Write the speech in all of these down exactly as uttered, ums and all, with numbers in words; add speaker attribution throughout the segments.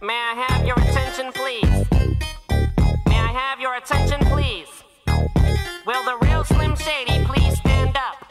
Speaker 1: May I have your attention, please? May I have your attention, please? Will the real Slim Shady please stand up?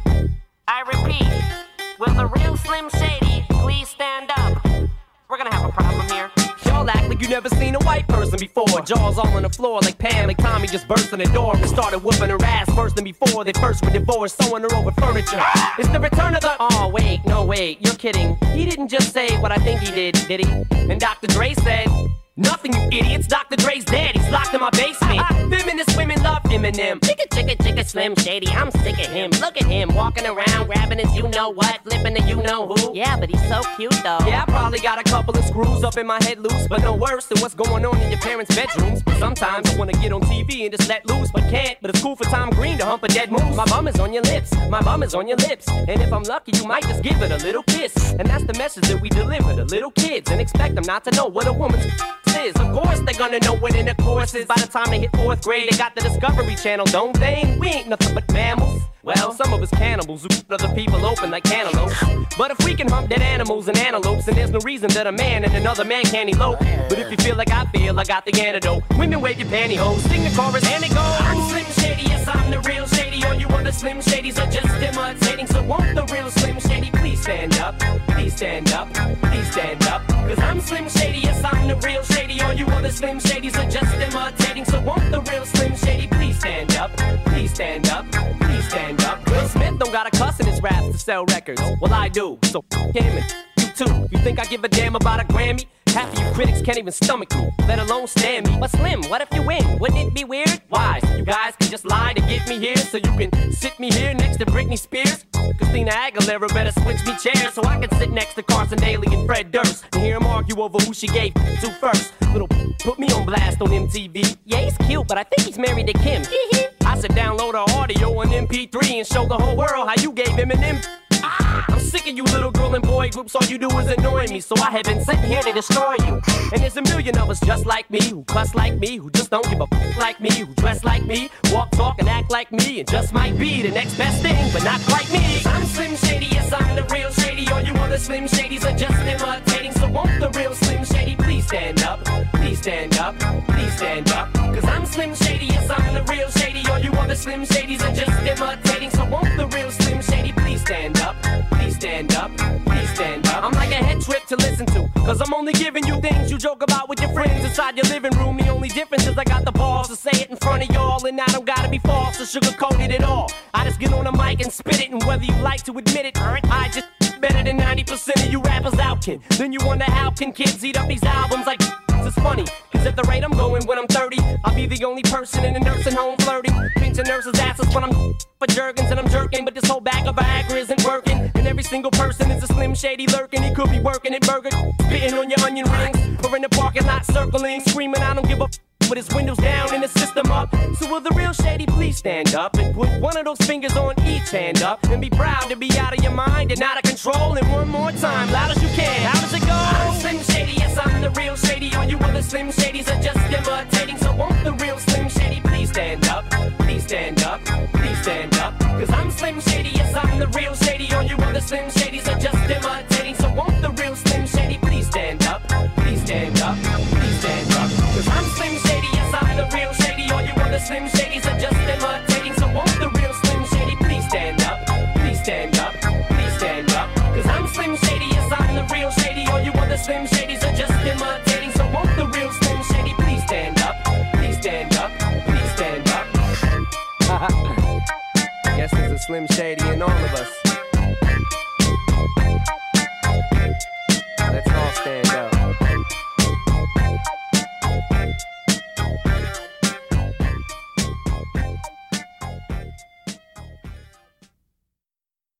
Speaker 1: I repeat, will the real Slim Shady please stand up? We're gonna have a problem here.
Speaker 2: Y'all act like you never seen a white person before. Jaws all on the floor like Pam, like Tommy just burst in the door and started whooping her ass worse than before. They first were divorced, sewing her over furniture. It's the return of the... Oh, wait, no, wait, you're kidding. He didn't just say what I think he did, did he? And Doctor Dre said... Nothing, you idiots. Doctor Dre's dead. He's locked in my basement. Feminist women love Eminem. Chicka, chicka, chicka, Slim Shady. I'm sick of him. Look at him walking around, grabbing his you-know-what, flipping the you-know-who.
Speaker 1: Yeah, but he's so cute, though.
Speaker 2: Yeah, I probably got a couple of screws up in my head loose, but no worse than what's going on in your parents' bedrooms. Sometimes I wanna get on T V and just let loose, but can't. But it's cool for Tom Green to hump a dead moose. My bum is on your lips. My bum is on your lips. And if I'm lucky, you might just give it a little kiss. And that's the message that we deliver to little kids and expect them not to know what a woman's is. Of course they're gonna know what in the course is. By the time they hit fourth grade, they got the Discovery Channel, don't they? We ain't nothing but mammals. Well, some of us cannibals who cut other people open like cantaloupes. But if we can hump dead animals and antelopes, then there's no reason that a man and another man can't elope. But if you feel like I feel, I got the antidote. Women wave your pantyhose, sing the chorus, and it goes. I'm Slim Shady, yes, I'm the real Shady. All you other Slim Shadys are just imitating. So won't the real Slim Shady please stand up? Please stand up, please stand up. Cause I'm Slim Shady, yes, I'm the real Shady. All you other Slim Shadys are just imitating. So won't the real Slim Shady please stand up? Please stand up, please stand up. Will Smith don't got a cuss in his raps to sell records. Well, I do, so f*** him and you too. You think I give a damn about a Grammy? Half of you critics can't even stomach me, let alone stand me. But Slim, what if you win? Wouldn't it be weird? Why? You guys can just lie to get me here, so you can sit me here next to Britney Spears. Christina Aguilera better switch me chairs so I can sit next to Carson Daly and Fred Durst and hear them argue over who she gave to first. Little put me on blast on M T V. Yeah, he's cute, but I think he's married to Kim. I said download her audio on M P three and show the whole world how you gave him an M. Ah, I'm sick of you little girl and boy groups, all you do is annoy me. So I have been sitting here to destroy you. And there's a million of us just like me, who cuss like me, who just don't give a f*** like me, who dress like me, walk, talk, and act like me, and just might be the next best thing, but not quite me. I'm Slim Shady, yes, I'm the real Shady. All you other Slim Shadys are just imitating. So won't the real Slim Shady please stand up? Please stand up, please stand up. Cause I'm Slim Shady, yes, I'm the real Shady. All you other Slim Shadys are just imitating. So won't the real Slim Shady please stand up? Please stand up, please stand up. I'm like a head trip to listen to, cause I'm only giving you things you joke about with your friends inside your living room. The only difference is I got the balls to say it in front of y'all, and I don't gotta be false or sugarcoated at all. I just get on the mic and spit it, and whether you like to admit it, I just better than ninety percent of you rappers out, kid. Then you wonder how can kids eat up these albums like it's funny, cause at the rate I'm going when I'm thirty, I'll be the only person in a nursing home flirting, pinching nurses' asses when I'm for jerkins and I'm jerking. But this whole bag of Viagra isn't working, and every single person is a Slim Shady lurking. He could be working at Burger, spitting on your onion rings, or in the parking lot circling, screaming I don't give a f*** with his windows down and his system up. So will the real Shady please stand up and put one of those fingers on each hand up and be proud to be out of your mind and out of control. And one more time, loud as you can. How does it go? I'm Slim Shady, yes, I'm the real Shady. All you other Slim Shadys are just imitating. So won't the real Slim Shady please stand up? Please stand up, please stand up. Cause I'm Slim Shady, yes, I'm the real Shady. All you other Slim Shadys are just imitating. So won't the real Slim Shady please stand up? Please stand up, please stand up. Cause I'm Slim Shady, yes, I'm the real Shady. All you other Slim Shadys are just imitating. So won't the real Slim Shady please stand up? Please stand up, please stand up. Cause I'm Slim Shady, yes, I'm the real Shady. All you other Slim Shadys are just imitating. So won't the real Slim Shady please stand up? Please stand up, please stand up. I guess there's a Slim Shady in all of us.